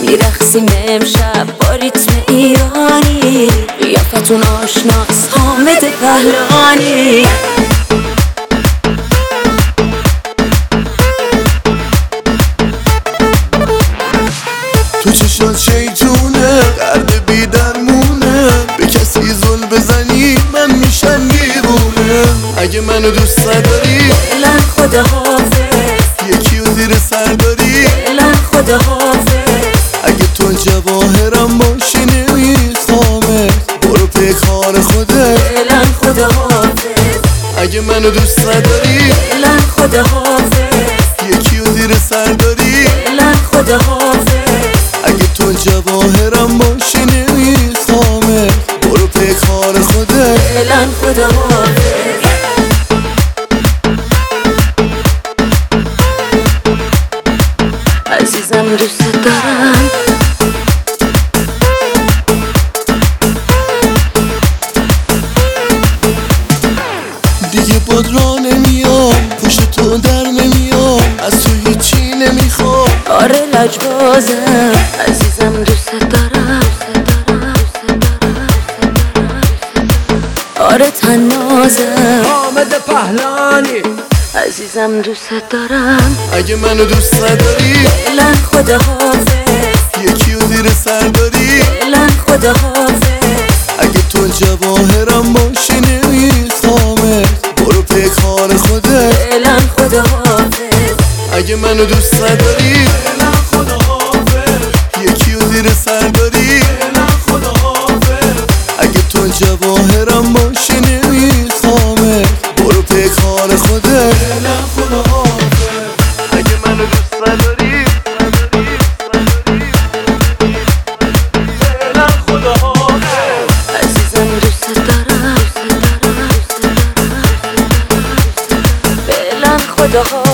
میرقصیم امشب با ریتم ایرانی، قیافتون آشناس حامد پهلوانی. تو چشات شیطونه درد بی درمونه، به کسی زل بزنی من میشم دیوونه. اگه منو دوست داری فعلا خداحافظ، یکی و زیر سر داری فعلا خداحافظ. اگه تو جواهرم باشی نمیخوامت، برو پی کار خودت فعلا خداحافظ، اگه منو دوست داری فعلا خداحافظ، یکی و زیر سر داری فعلا خداحافظ. اگه تو جواهرم باشی نمیخوامت، برو پی کار خودت فعلا خداحافظ. عزیزم دوست دارم، دیگه باد را نمیام، پشت تو در نمیام، از تو هیچی نمیخوام. آره لجبازم، عزیزم دوست دارم، آره تنازم، حامد پهلوانی. عزیزم دوست دارم. اگه منو دوست داری فعلا خداحافظ، یکی و زیر سر داری فعلا خداحافظ، اگه تو جواهرم باشی نمیخوامت، برو پی کار خودت فعلا خداحافظ. اگه منو دوست داری فعلا خداحافظ، یکی و زیر سر داری فعلا خداحافظ. اگه تو جواهرم باشی نمیخوامت، برو پی کار خودت فعلا خداحافظ، اگه منو دوست داری فعلا خداحافظ. عزیزم دوست دارم، فعلا خداحافظ.